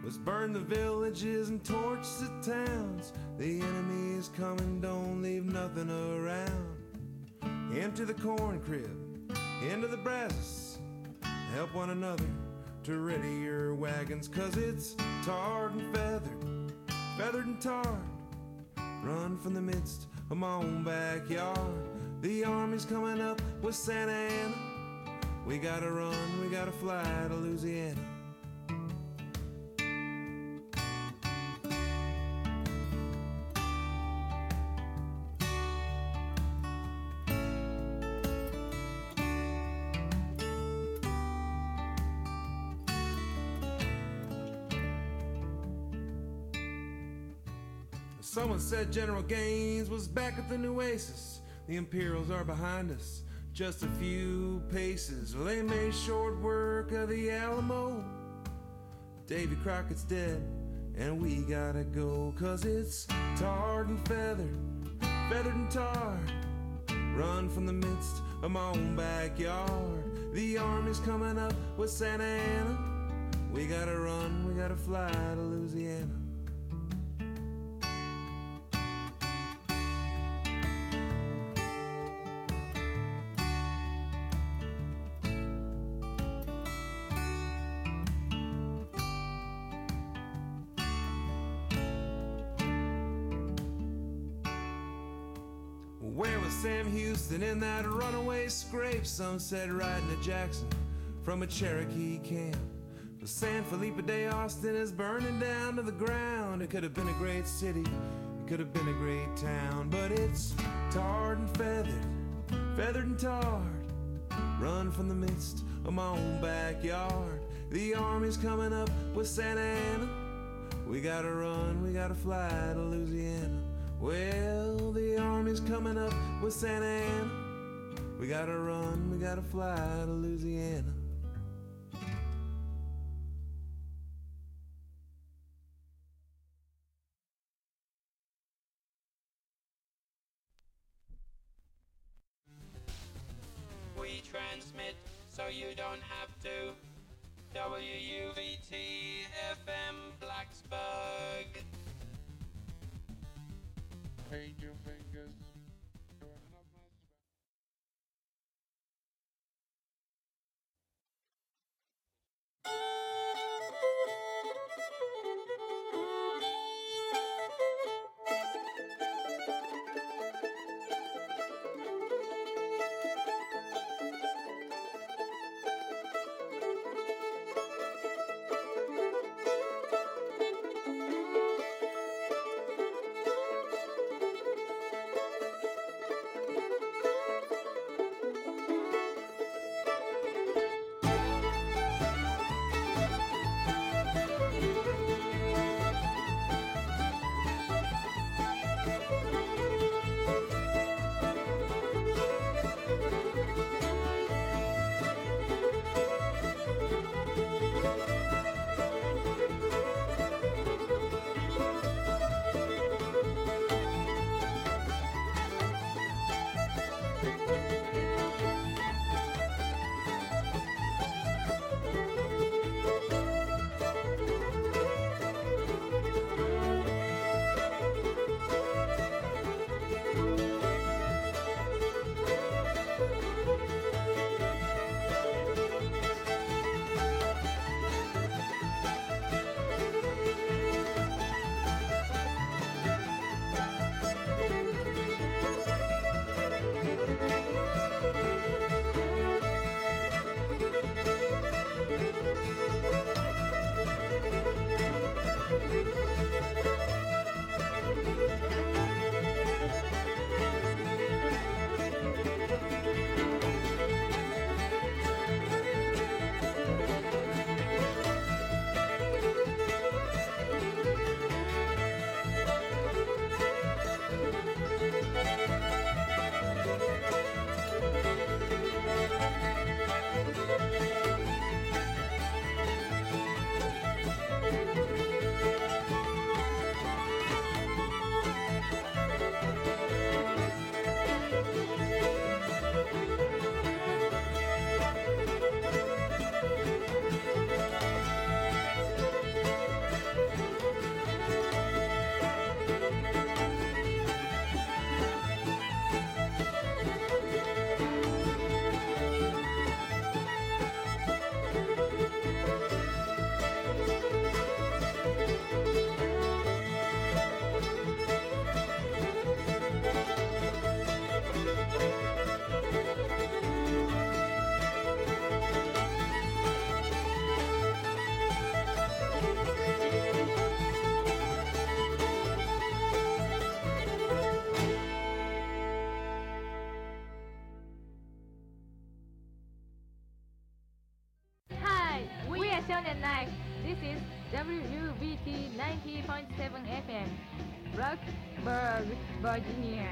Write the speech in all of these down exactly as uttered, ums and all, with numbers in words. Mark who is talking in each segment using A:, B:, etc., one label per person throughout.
A: Let's burn the villages and torch the towns. The enemy is coming, don't leave nothing around. Empty the corn crib, into the brasses. Help one another to ready your wagons, 'cause it's tarred and feathered, feathered and tarred. Run from the midst of my own backyard. The army's coming up with Santa Ana. We gotta run, we gotta fly to Louisiana. Someone said General Gaines was back at the Nueces. The Imperials are behind us, just a few paces. Well, they made short work of the Alamo. Davy Crockett's dead, and we gotta go, 'cause it's tarred and feathered, feathered and tarred. Run from the midst of my own backyard. The army's coming up with Santa Ana. We gotta run, we gotta fly to Louisiana. Where was Sam Houston in that runaway scrape? Some said riding to Jackson from a Cherokee camp. But San Felipe de Austin is burning down to the ground. It could have been a great city, it could have been a great town, but it's tarred and feathered, feathered and tarred. Run from the midst of my own backyard. The army's coming up with Santa Ana. We gotta run, we gotta fly to Louisiana. Well, the army's coming up with Santa Ana. We gotta run, we gotta fly to Louisiana.
B: We transmit so you don't have to. W U V T F M Blacksburg.
C: Paint your fingers.
D: Passion at Night. This is W U B T ninety point seven F M, Blacksburg, Virginia.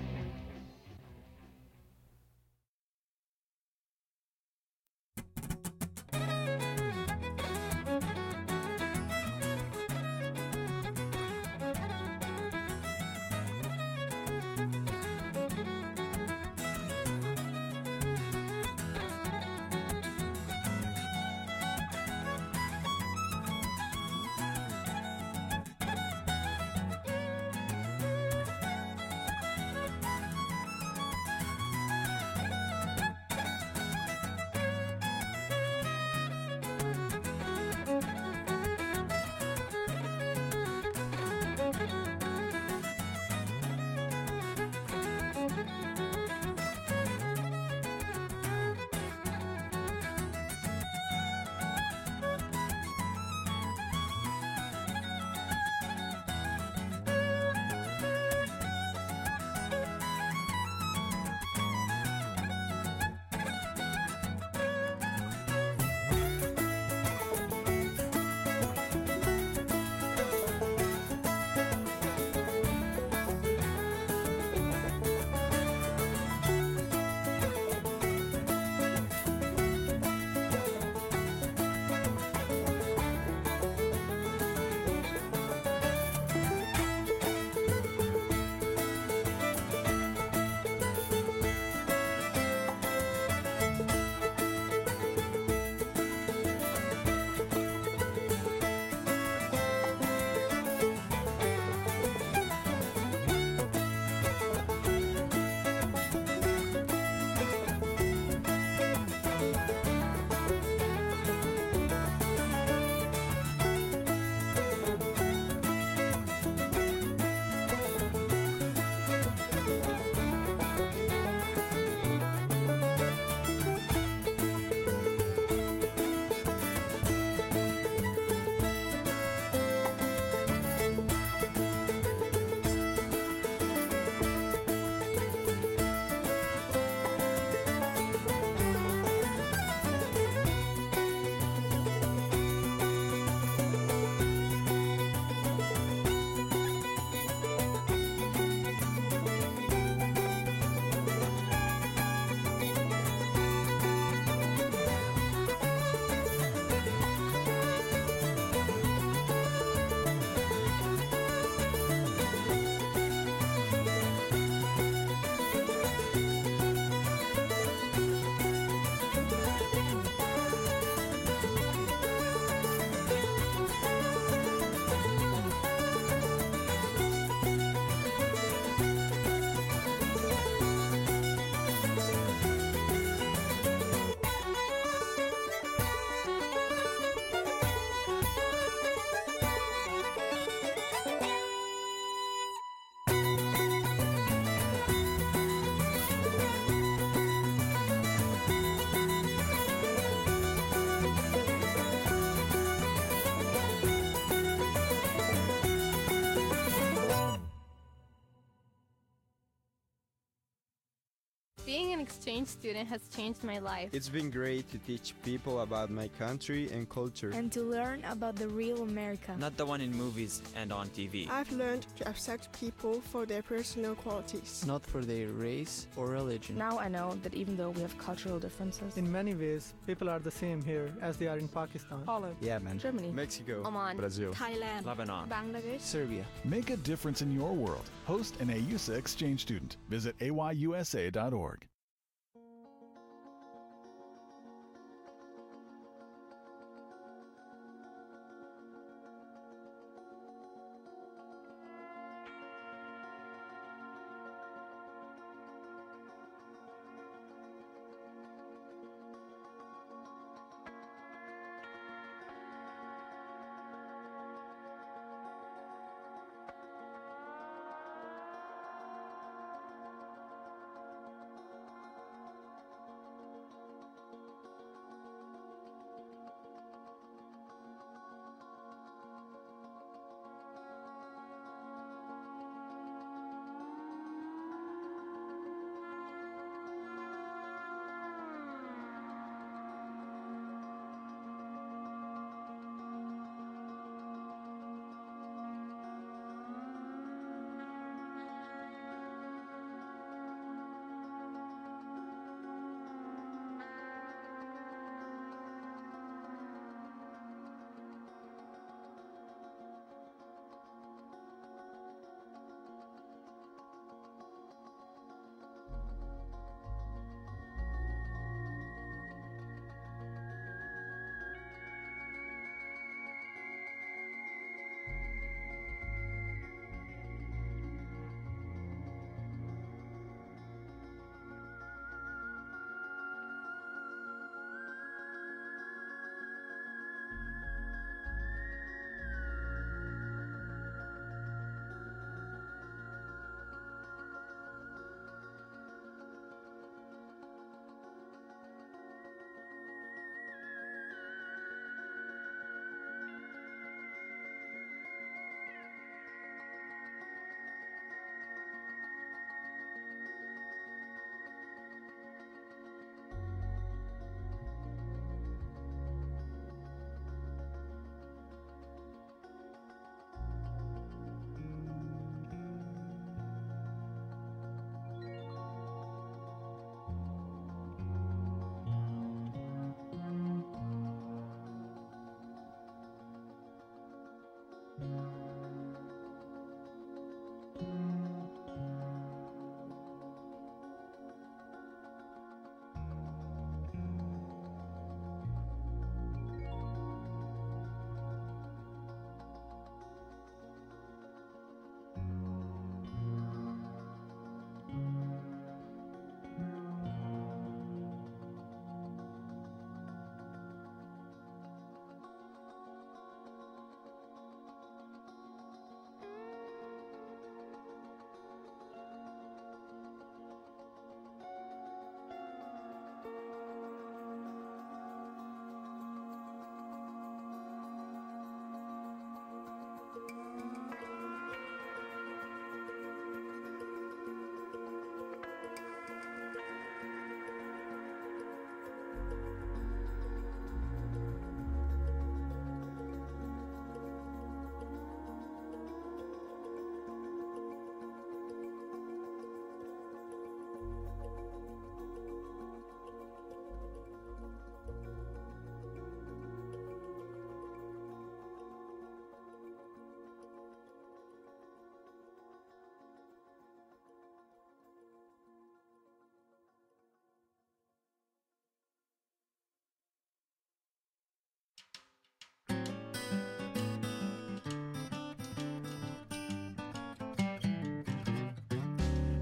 E: Being an exchange student has changed my life.
F: It's been great to teach people about my country and culture.
G: And to learn about the real America.
H: Not the one in movies and on T V.
I: I've learned to accept people for their personal qualities.
J: Not for their race or religion.
K: Now I know that even though we have cultural differences,
L: in many ways, people are the same here as they are in Pakistan,
K: Holland,
F: Yemen,
K: Germany,
F: Mexico,
E: Oman,
F: Brazil,
E: Thailand,
H: Lebanon,
E: Bangladesh,
J: Serbia.
M: Make a difference in your world. Host an A U S A exchange student. Visit A Y U S A dot org.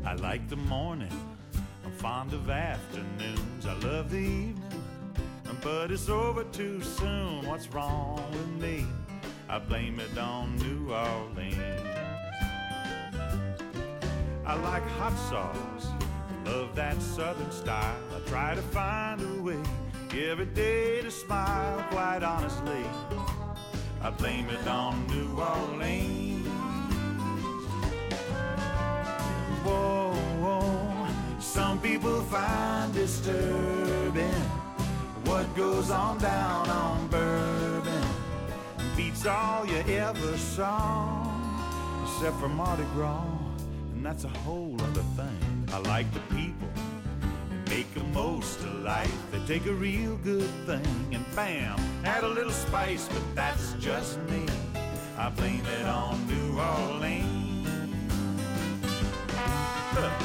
N: I like the morning, I'm fond of afternoons. I love the evening, but it's over too soon. What's wrong with me? I blame it on New Orleans. I like hot sauce, love that southern style. I try to find a way every day to smile. Quite honestly, I blame it on New Orleans. Whoa, whoa, some people find disturbing what goes on down on Bourbon. Beats all you ever saw, except for Mardi Gras, and that's a whole other thing. I like the people that make the most of life. They take a real good thing and bam, add a little spice, but that's just me. I blame it on New Orleans. Huh.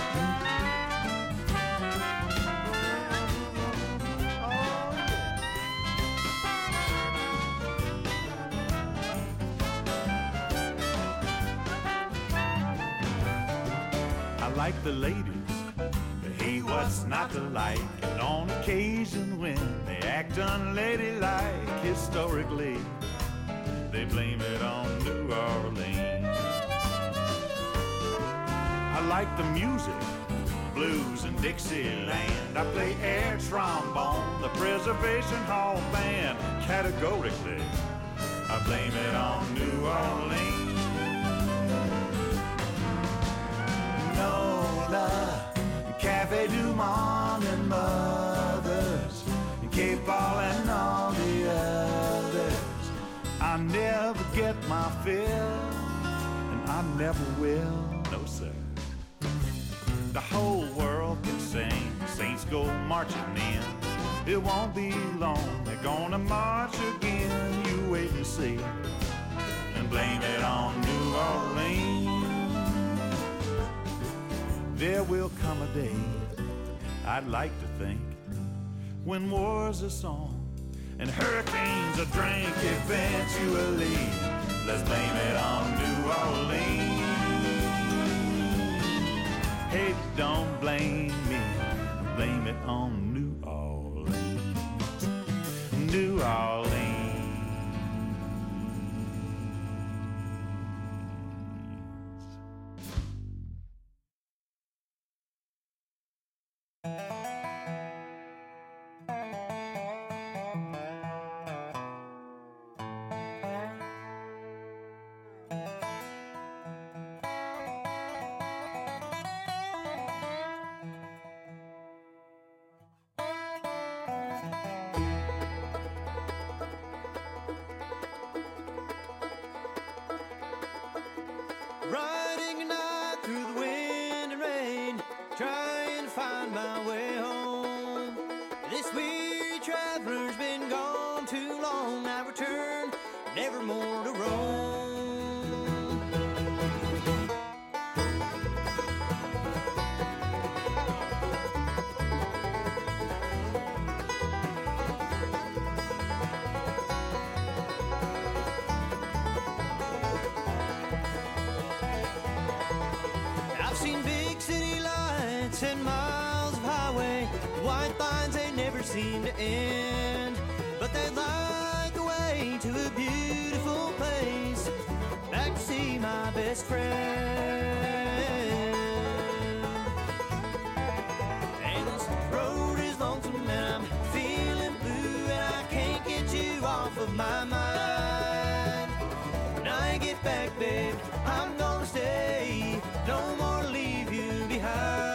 N: Like the ladies, but hey, what's not to like? And on occasion when they act unladylike, historically, they blame it on New Orleans. I like the music, blues and Dixieland. I play air trombone, the Preservation Hall band. Categorically, I blame it on New Orleans. Cafe Du Monde and Mothers, and Cape Paul and all the others. I never get my fill, and I never will, no sir. The whole world can sing, saints go marching in. It won't be long, they're gonna march again. You wait and see, and blame it on New Orleans. There will come a day, I'd like to think, when wars are song and hurricanes a drink. Eventually, let's blame it on New Orleans. Hey, don't blame me, blame it on New Orleans. New Orleans.
O: Riding a night through the wind and rain, trying to find my way home. This weary traveler's been gone too long. I return never more to roam. Ten miles of highway, white lines they never seem to end, but they light the way to a beautiful place, back to see my best friend. And this road is lonesome and I'm feeling blue, and I can't get you off of my mind. When I get back, babe, I'm gonna stay, no more to leave you behind.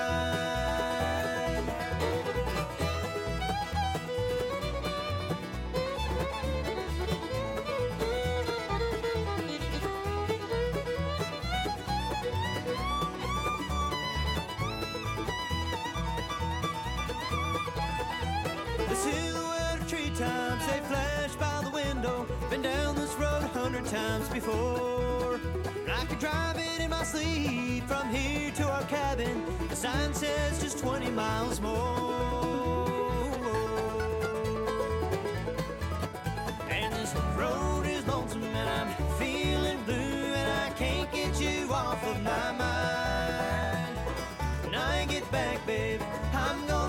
O: Times they flash by the window. Been down this road a hundred times before. I could drive it in my sleep from here to our cabin. The sign says just twenty miles more. And this road is lonesome and I'm feeling blue, and I can't get you off of my mind.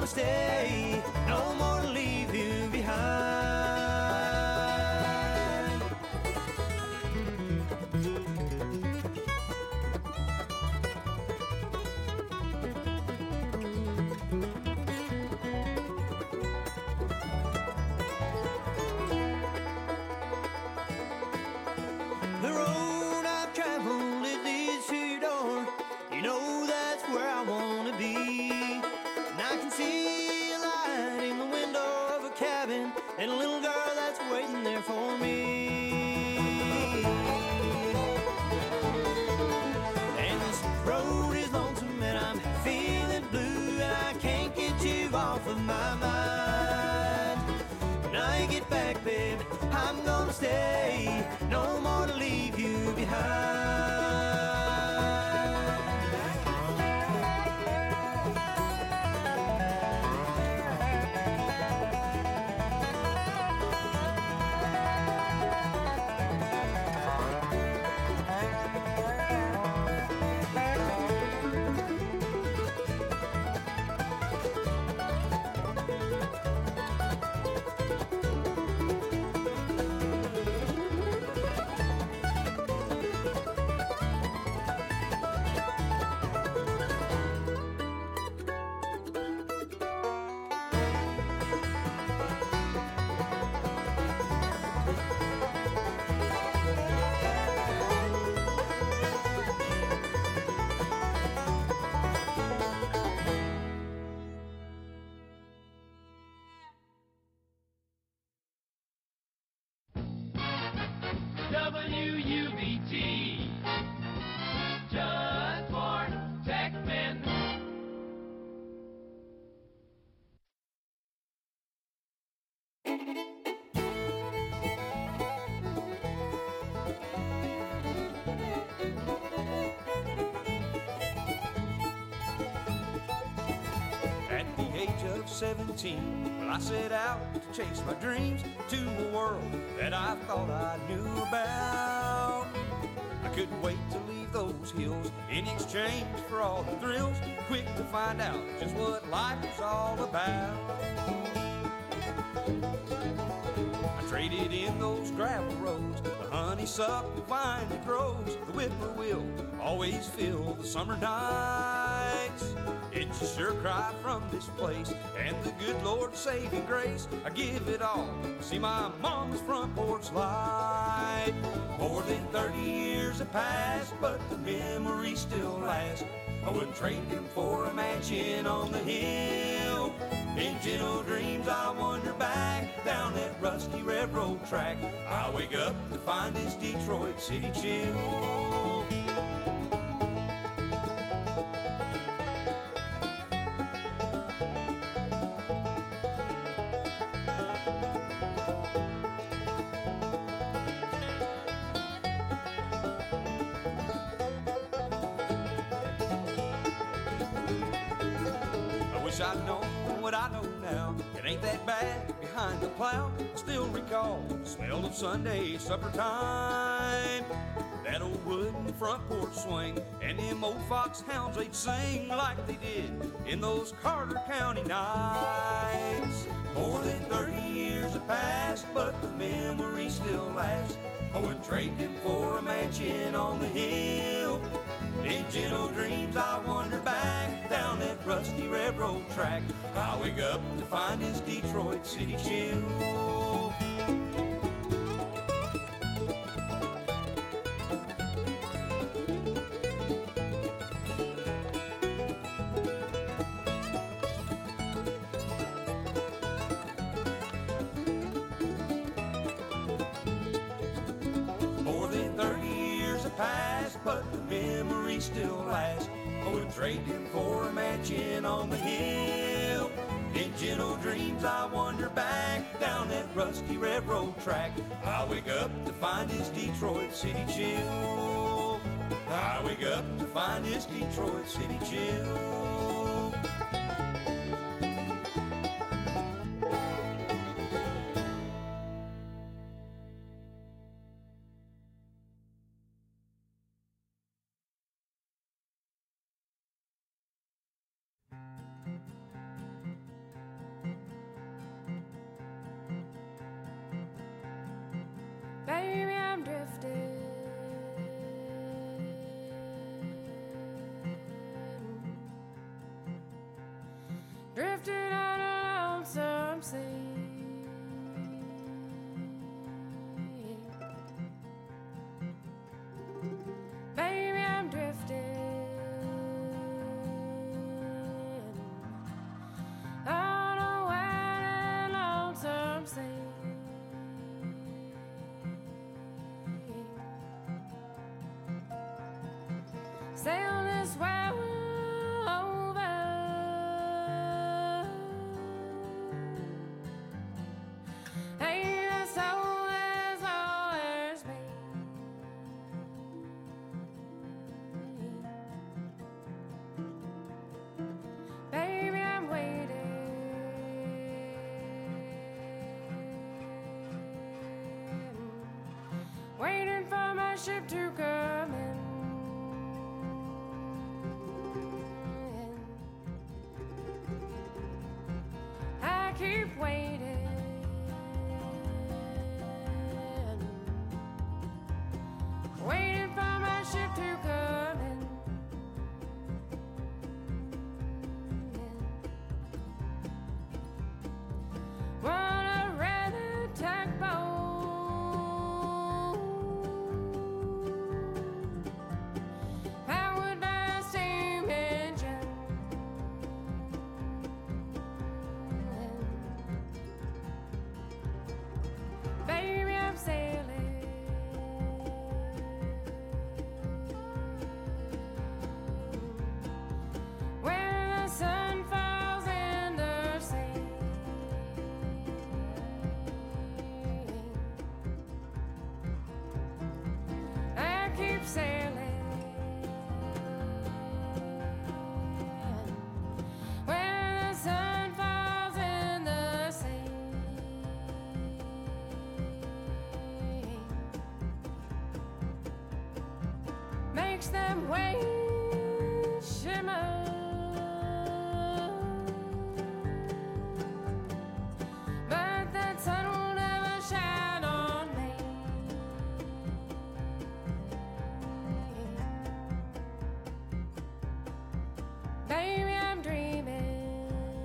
O: stay, no more to leave you behind. The road I've traveled, it leads to your door. You know that's where I wanna be. And I can see a light in the window of a cabin, and a little girl that's waiting there for me. And this road is lonesome and I'm feeling blue, and I can't get you off of my mind. When I get back, babe, I'm gonna stay, no more to leave you behind.
P: W U B T, just for tech men.
Q: At the age of seventeen, well, I set out to chase my dreams to a world that I thought I knew about. I couldn't wait to leave those hills in exchange for all the thrills, quick to find out just what life was all about. I traded in those gravel roads, the honeysuckle vine that grows, the whippoorwill always fill the summer nights. It's a sure cry from this place, and the good Lord's saving grace. I give it all, see my mama's front porch light. More than thirty years have passed, but the memories still last. I wouldn't trade them for a mansion on the hill. In gentle dreams I wander back down that rusty railroad track. I wake up to find this Detroit city chill. I know what I know now. It ain't that bad behind the plow. I still recall the smell of Sunday supper time. That old wooden front porch swing, and them old fox hounds, they'd sing like they did in those Carter County nights. More than thirty years have passed, but the memories still last. I would trade them for a mansion on the hill. In gentle dreams I wander back down that rusty railroad track. I wake up to find this Detroit city chill. More than thirty years have passed, but the memories still last. I would trade them for a mansion on the hill. In gentle dreams I wander back down that rusty railroad track. I wake up to find this Detroit city chill. I wake up to find this Detroit city chill.
R: sail this well over. Hey, the soul has always been. Baby, I'm waiting, waiting for my ship to come in. I keep waiting, waiting for my ship to come in. Wanna rent a tugboat powered by a steam engine. Baby, I'm sailing, where the sun falls in the sea. I keep sailing, where the sun falls in the sea. Makes them waves shimmer, but that sun will never shine on me. Baby, I'm dreaming,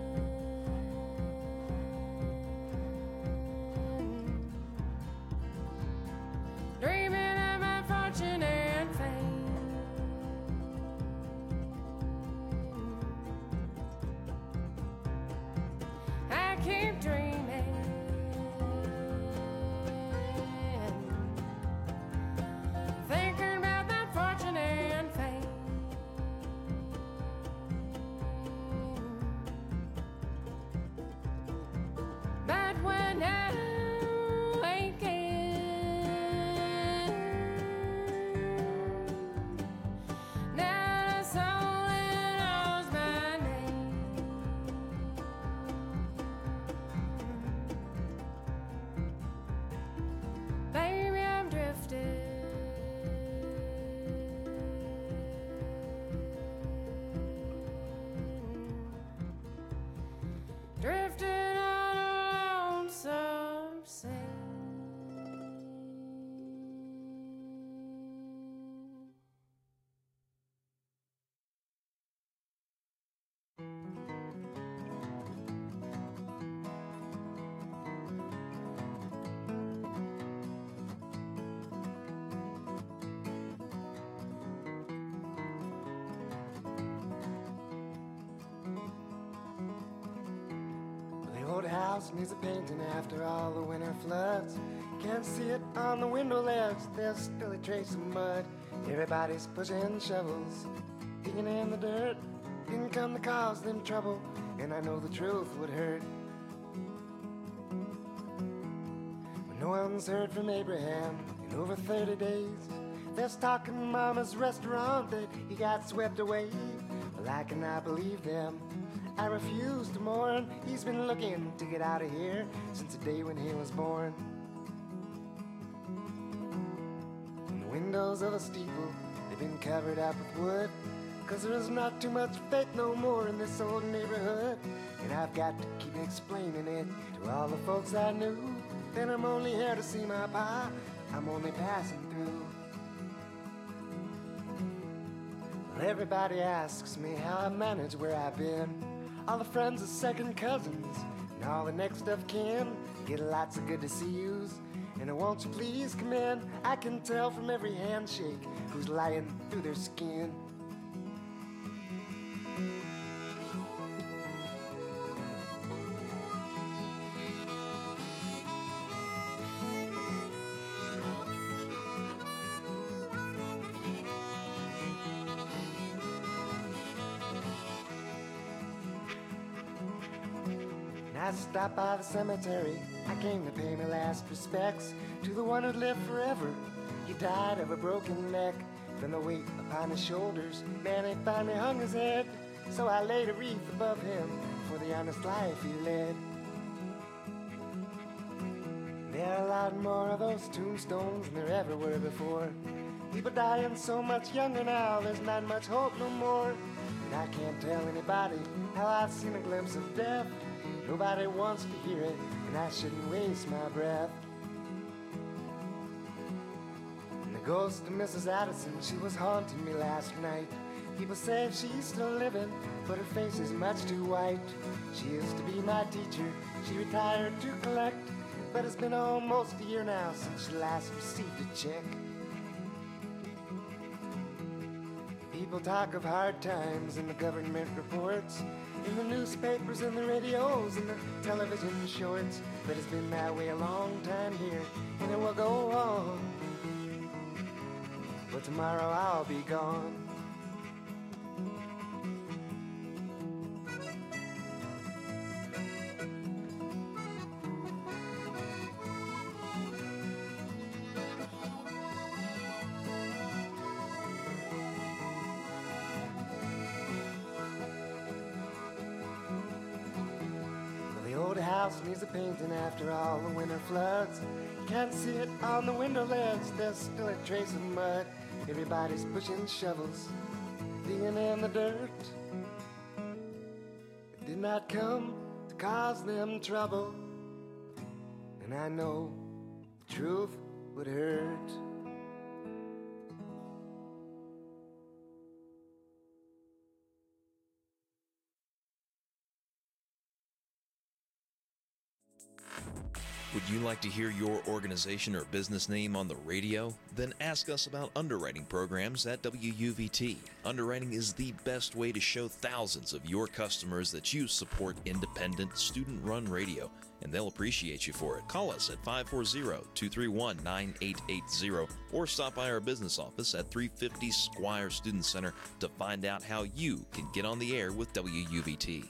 R: dreaming of my fortune and fame. I keep dreaming, thinking about that fortune and fame. But when I'm waking, now the soul knows my name. Baby, I'm drifting, drifting on a lonesome sea.
S: The old house needs a painting after all the winter floods. Can't see it on the window ledge, there's still a trace of mud. Everybody's pushing shovels, digging in the dirt. Didn't come to cause them trouble, and I know the truth would hurt. But no one's heard from Abraham in over thirty days. There's talk in Mama's restaurant that he got swept away. Well, I cannot believe them, I refuse to mourn. He's been looking to get out of here since the day when he was born. And the windows of a steeple, they've been covered up with wood, 'cause there is not too much faith no more in this old neighborhood. And I've got to keep explaining it to all the folks I knew, that I'm only here to see my pa, I'm only passing through. Well, everybody asks me how I manage where I've been. All the friends are second cousins, and all the next of kin get lots of good to see yous. And won't you please come in? I can tell from every handshake who's lying through their skin. I stopped by the cemetery. I came to pay my last respects to the one who'd lived forever. He died of a broken neck from the weight upon his shoulders. Man, he finally hung his head, so I laid a wreath above him for the honest life he led. There are a lot more of those tombstones than there ever were before. People dying so much younger now, there's not much hope no more. And I can't tell anybody how I've seen a glimpse of death. Nobody wants to hear it, and I shouldn't waste my breath. And the ghost of Missus Addison, she was haunting me last night. People say she's still living, but her face is much too white. She used to be my teacher, she retired to collect, but it's been almost a year now since she last received a check. People talk of hard times in the government reports, in the newspapers and the radios and the television shorts, but it's been that way a long time here, and it will go on. But tomorrow I'll be gone. Needs a painting after all the winter floods. You can't see it on the window ledge, there's still a trace of mud. Everybody's pushing shovels, digging in the dirt. It did not come to cause them trouble, and I know the truth would hurt.
T: Would you like to hear your organization or business name on the radio? Then ask us about underwriting programs at W U V T. Underwriting is the best way to show thousands of your customers that you support independent, student-run radio, and they'll appreciate you for it. Call us at five four zero, two three one, nine eight eight zero or stop by our business office at three fifty Squire Student Center to find out how you can get on the air with W U V T.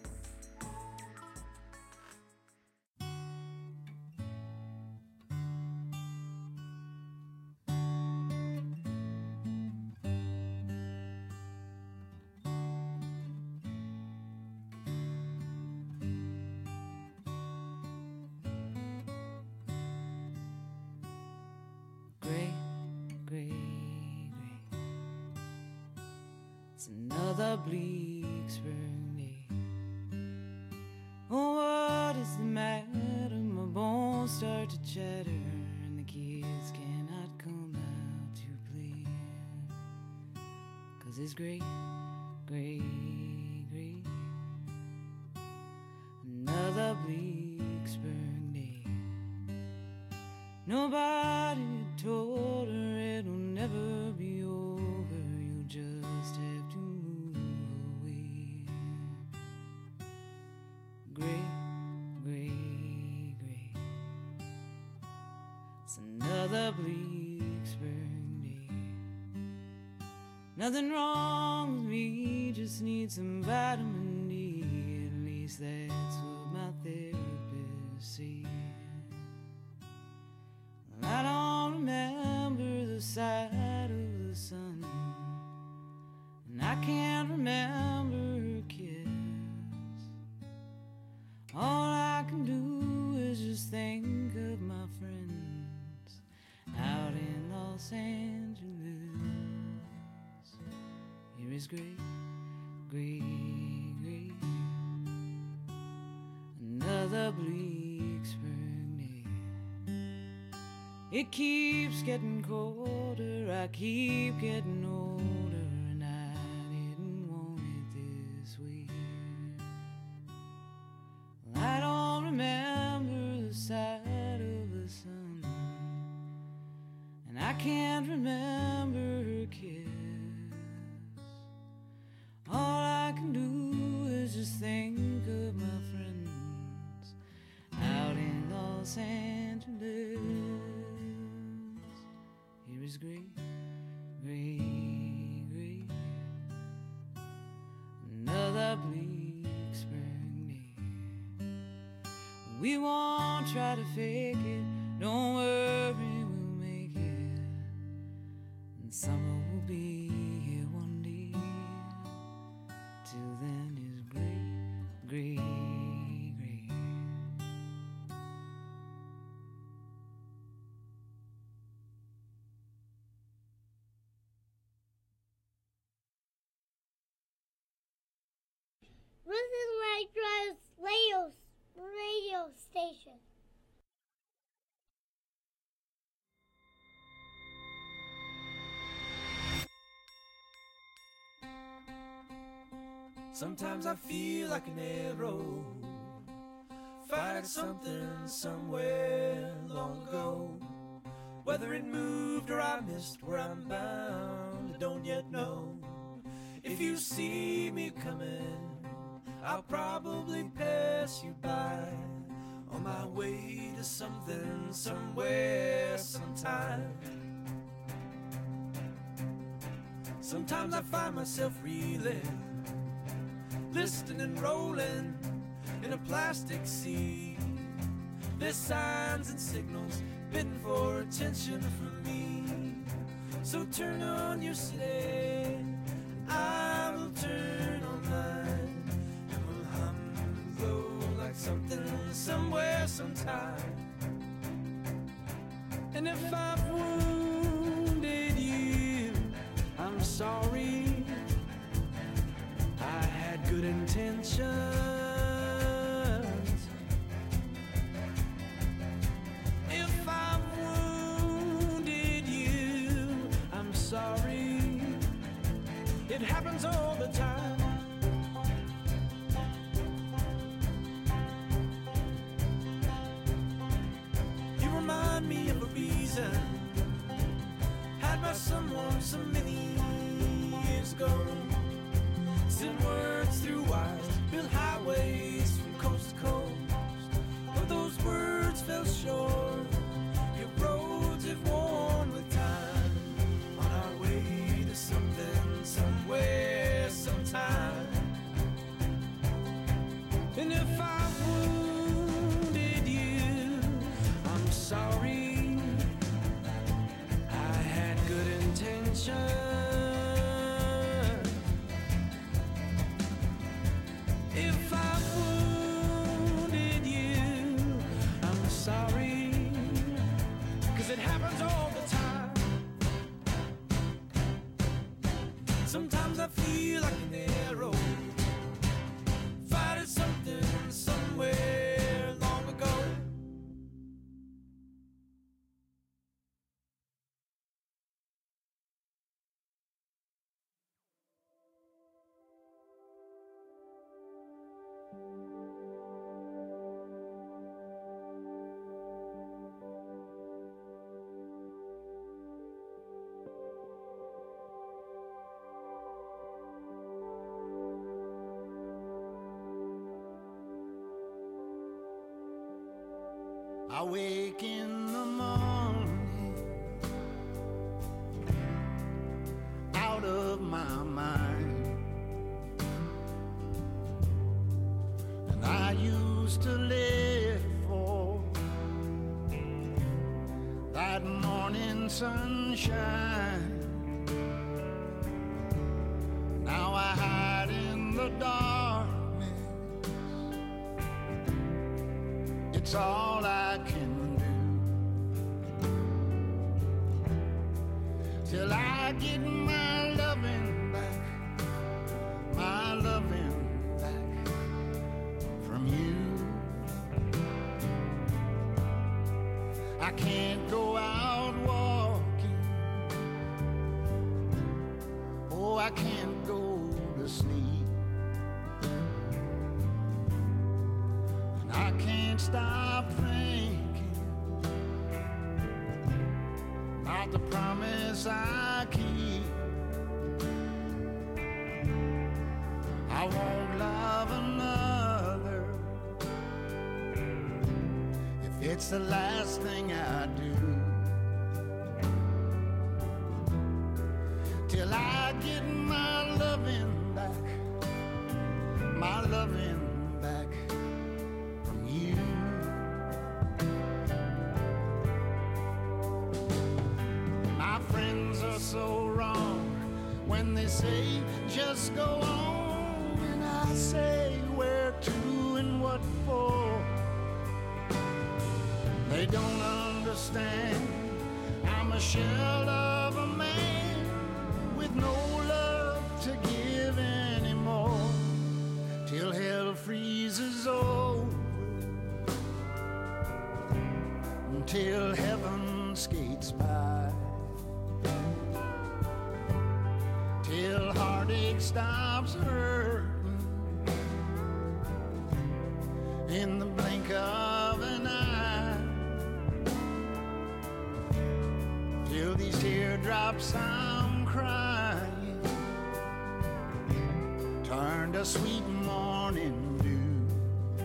U: Bleak spring day. Oh, what is the matter? My bones start to chatter, and the kids cannot come out to play. 'Cause it's great, great, great. Another bleak spring day. Nobody told her it'll never be over. You just have to great, great, great. It's another bleak spring day. Nothing wrong with me, just need some vitamin D. At least that's what my therapist said. I don't remember the sight of the sun, and I can't remember her kiss. All I can do is just think of my friends out in Los Angeles. Here is great, great, great. Another bleak spring day. It keeps getting colder, I keep getting older, and I didn't want it this way. I don't remember the sight of the sun, and I can't remember her kiss. All I can do is just think of my friends out in Los Angeles. Here is great, great, great. Another bleak spring day. We won't try to fake it. Don't worry, we'll make it. And summer will be here one day. Till then is great, great, great.
A: This is my drive's radio, radio station.
O: Sometimes I feel like an arrow, fired something somewhere long ago. Whether it moved or I missed where I'm bound, I don't yet know. If you see me coming, I'll probably pass you by on my way to something somewhere sometime. Sometimes I find myself reeling, listing and rolling in a plastic sea. There's signs and signals bidding for attention from me. So turn on your city, I will turn on mine, and we'll hum and blow like something somewhere sometime. And if I've wounded you, I'm sorry. I had good intentions. If I've wounded you, I'm sorry. It happens all the time. You remind me of a reason had by someone so many years ago. Send words through wires, build highways from coast to coast. But those words fell short. Your roads have worn with time. On our way to something, somewhere, sometime. And if I've wounded you, I'm sorry. I had good intentions. If I've wounded you, I'm sorry, 'cause it happens all the time. Sometimes I feel like an arrow, fired at something somewhere long ago. I wake in the morning out of my mind, and I used to live for that morning sunshine. Now I hide in the darkness. It's all I can do till I get my loving back, my loving back from you. I can't go out walking, oh, I can't go to sleep, and I can't stop thinking about the promise I keep. I won't love another if it's the last thing I do, till I get my loving back, my loving back from you.
N: eyes are so wrong when they say just go on, and I say where to and what for. They don't understand I'm a shell of a man with no love to give anymore, till hell freezes over, until heaven skates by, till heartache stops hurting in the blink of an eye, till these teardrops I'm crying turn to sweet morning dew,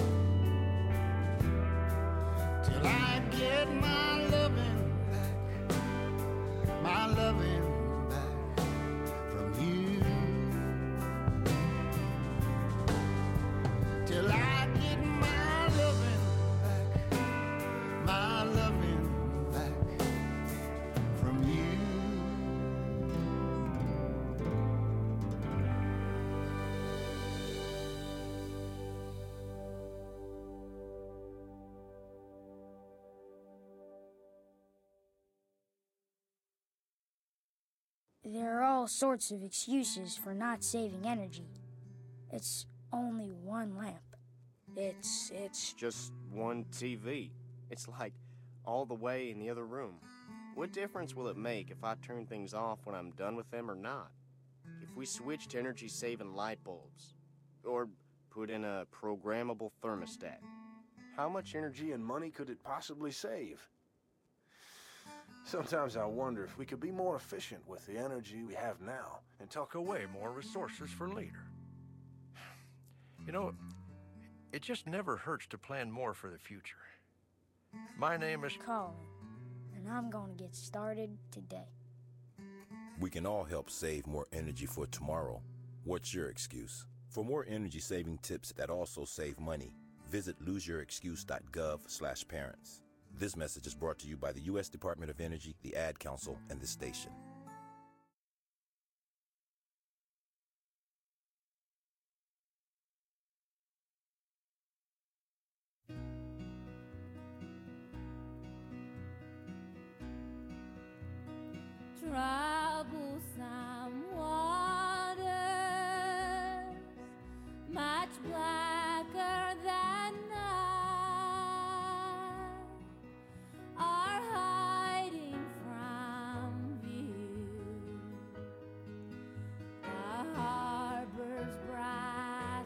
N: till I get my loving back, my loving back from you, till I get my loving back, my loving back from you.
B: There are all sorts of excuses for not saving energy. It's only one lamp.
V: It's, it's just one T V. It's like all the way in the other room. What difference will it make if I turn things off when I'm done with them or not? If we switch to energy-saving light bulbs, or put in a programmable thermostat,
W: how much energy and money could it possibly save? Sometimes I wonder if we could be more efficient with the energy we have now and tuck away more resources for later.
X: You know, it just never hurts to plan more for the future. My name is
B: Colin, and I'm going to get started today.
Y: We can all help save more energy for tomorrow. What's your excuse? For more energy-saving tips that also save money, visit lose your excuse dot gov slash parents. This message is brought to you by the U S Department of Energy, the Ad Council, and this station.
R: Troublesome waters, much blacker than night, are hiding from view. The harbor's bright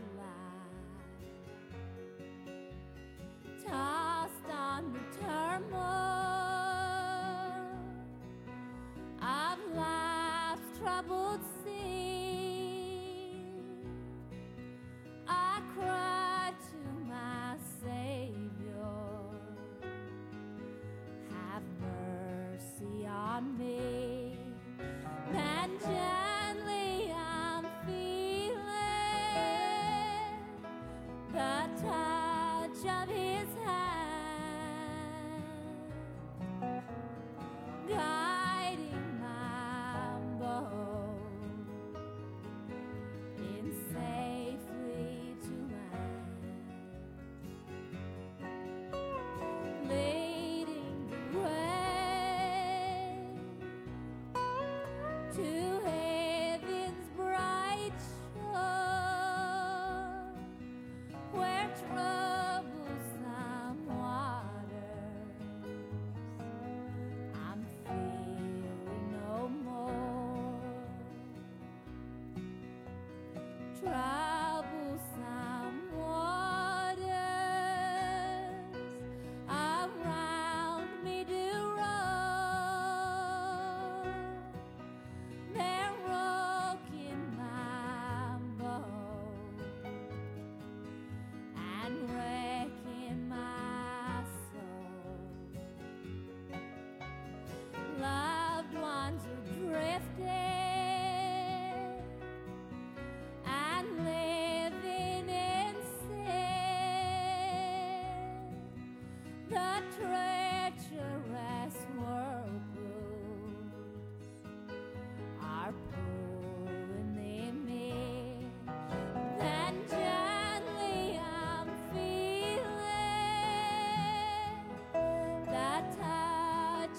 R: light, tossed on the turmoil of life.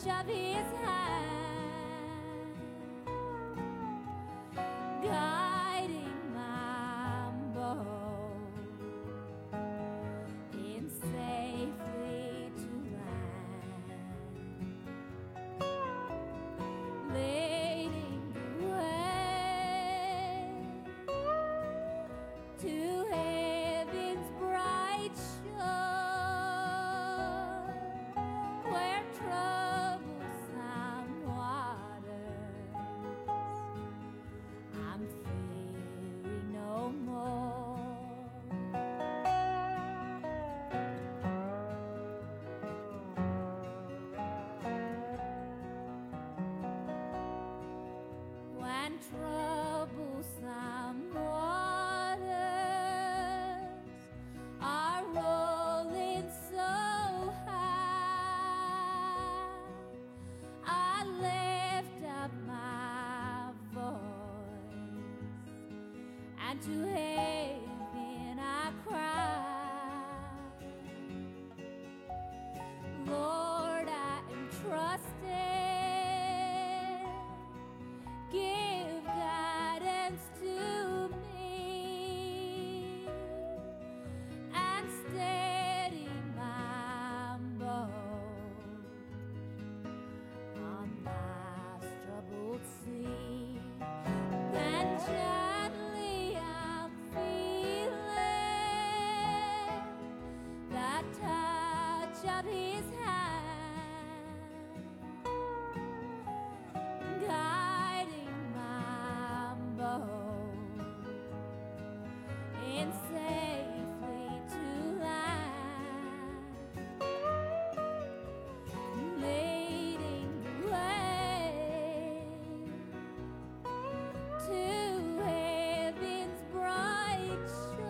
C: touch of his hand, guiding my boat in safely to land, leading the way to heaven's bright shore, where troublesome waters I'm fearing no more. When troublesome waters are rolling so high, I lift up my voice, and to heaven I cry, Lord, I am trusting, give guidance to me, and steady my boat on life's troubled sea. Then gently I'm feeling that touch of his hand, guiding my boat in safely to land, leading the way to heaven's bright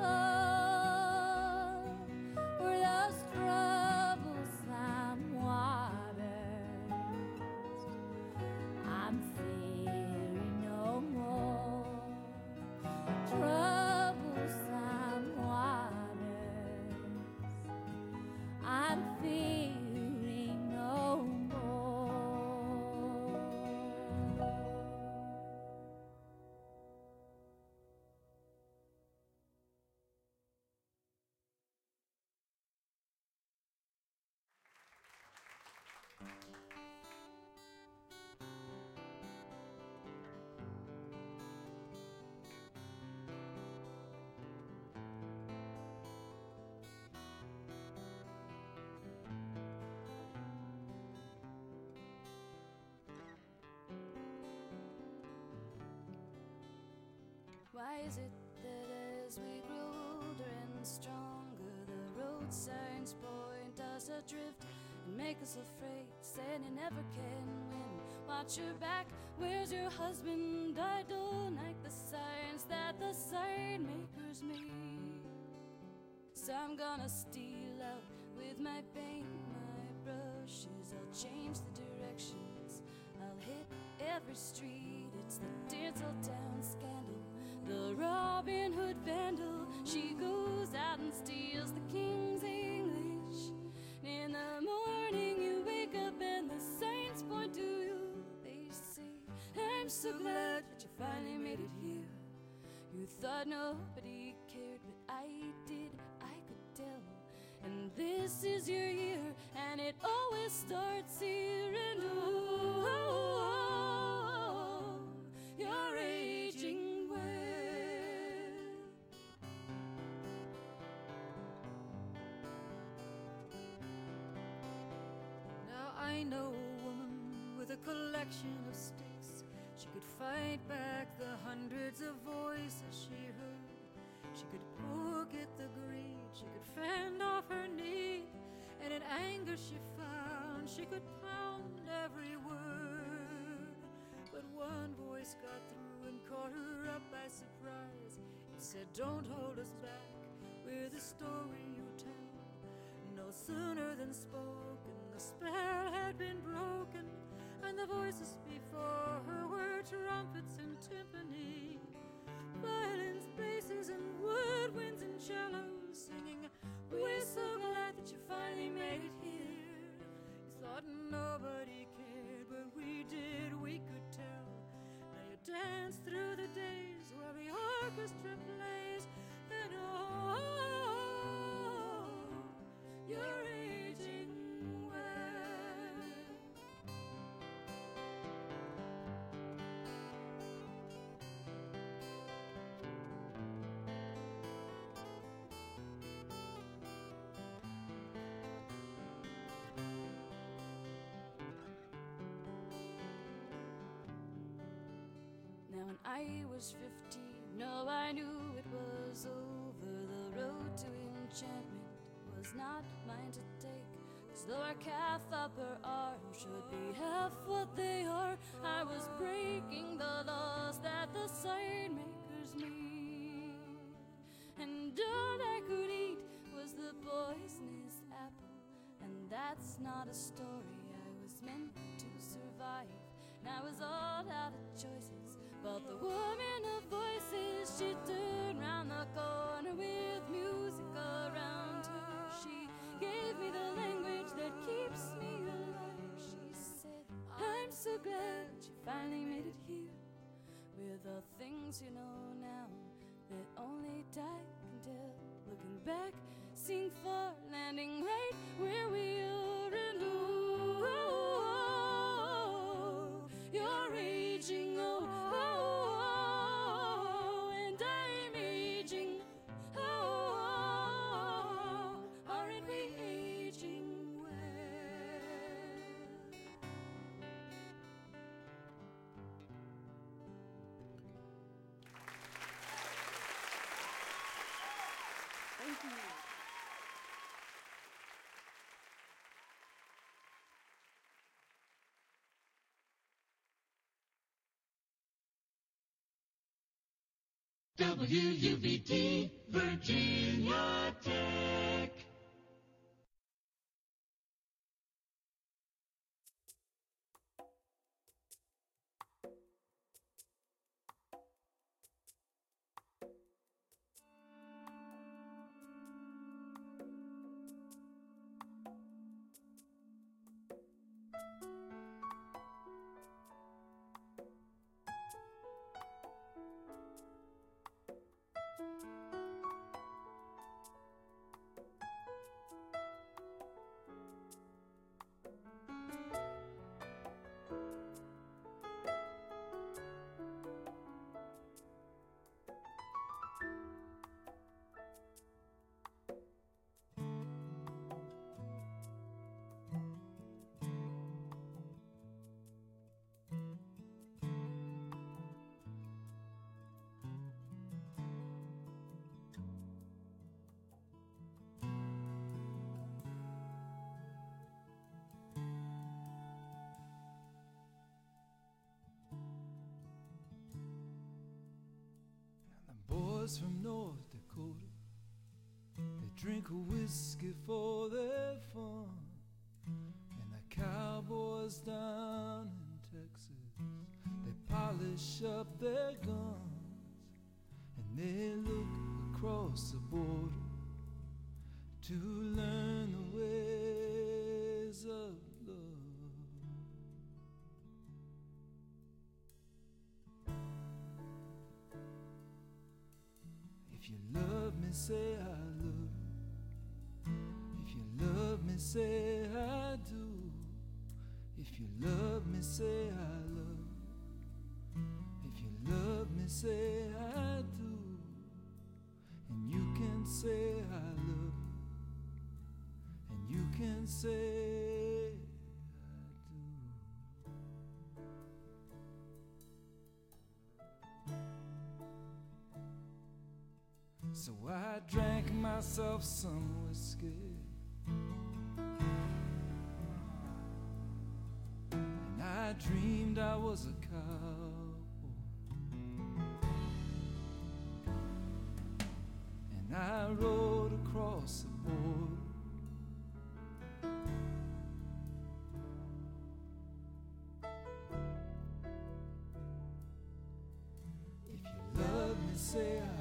C: shore, where those troublesome waters I'm fearing no more. Troublesome waters I'm fearing no more. Why is it that as we grow older and stronger, the road signs point us adrift and make us afraid, saying you never can win? Watch your back, where's your husband? I don't like the signs that the sign makers made. So I'm gonna steal out with my paint, my brushes. I'll change the directions, I'll hit every street. It's the Dinsel Town scandal, the Robin Hood vandal. She goes out and steals the King's English. In the morning you wake up and the signs point to you. They say, I'm so glad that you finally made it here. You thought nobody cared, but I did, I could tell. And this is your year, and it always starts here. And oh, oh, oh, you're aging well. Now I know a woman with a collection of sticks. She could fight back the hundreds of voices she heard. She could forget the greed, she could fend off her need, and in anger she found she could pound every word. But one voice got through and caught her up by surprise. It said, don't hold us back, we're the story you tell. No sooner than spoken, the spell had been broken, and the voices before her were trumpets and timpani, violins, basses, and woodwinds and cellos singing, we're so glad that you finally made it here. You thought nobody cared, Now when I was fifteen, no, I knew it was over. The road to enchantment was not mine to take. Cause though our calf upper arm should be half what they are, I was breaking the laws that the sign makers made. And all I could eat was the poisonous apple. And that's not a story I was meant to survive. And I was all out of choices, but the woman of voices, she turned round the corner with music around her. She gave me the language that keeps me alive. She said, I'm so glad you finally made it here, with the things you know now that only time can tell. Looking back, seeing far, landing right where we are, and oh, oh, oh, you're aging, oh, oh, oh, and I'm aging, oh, oh, oh, aren't we aging well? Thank you.
P: W U V T, Virginia Tech.
D: Boys from North Dakota, they drink a whiskey for their fun. And the cowboys down in Texas, they polish up their guns. And they look across the border to learn the ways of love. If you love me, say I love you. If you love me, say I do. If you love me, say I love you. If you love me, say I do. And you can say I love you. And you can say so I drank myself some whiskey, and I dreamed I was a cowboy, and I rode across the border. If you love me, say I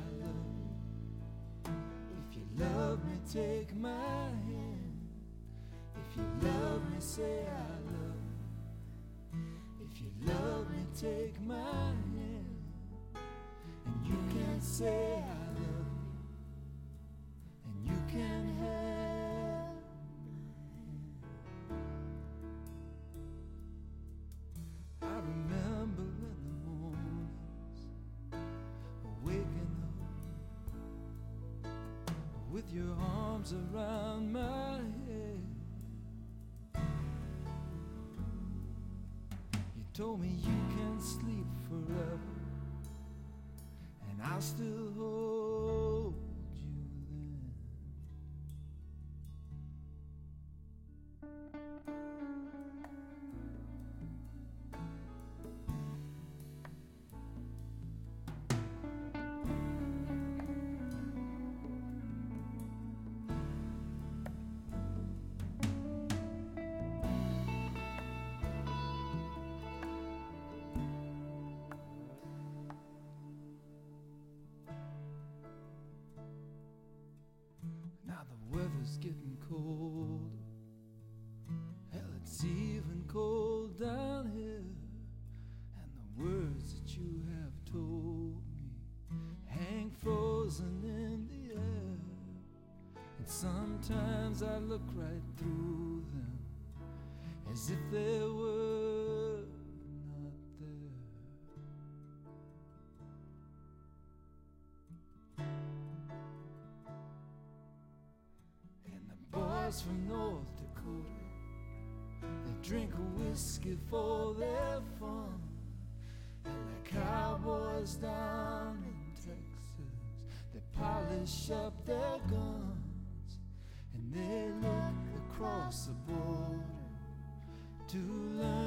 D: love me, take my hand. If you love me, say I love you. If you love me, take my hand. And you can say I love you. And you can have my hand. I remember in the mornings, waking up with your arms around my head. You told me you can sleep forever I'll still hold you then. Weather's getting colder. Hell, it's even cold down here. And the words that you have told me hang frozen in the air. And sometimes I look right through them as if they were not there. Boys from North Dakota, they drink a whiskey for their fun. And the cowboys down in Texas, they polish up their guns. And they look across the border to learn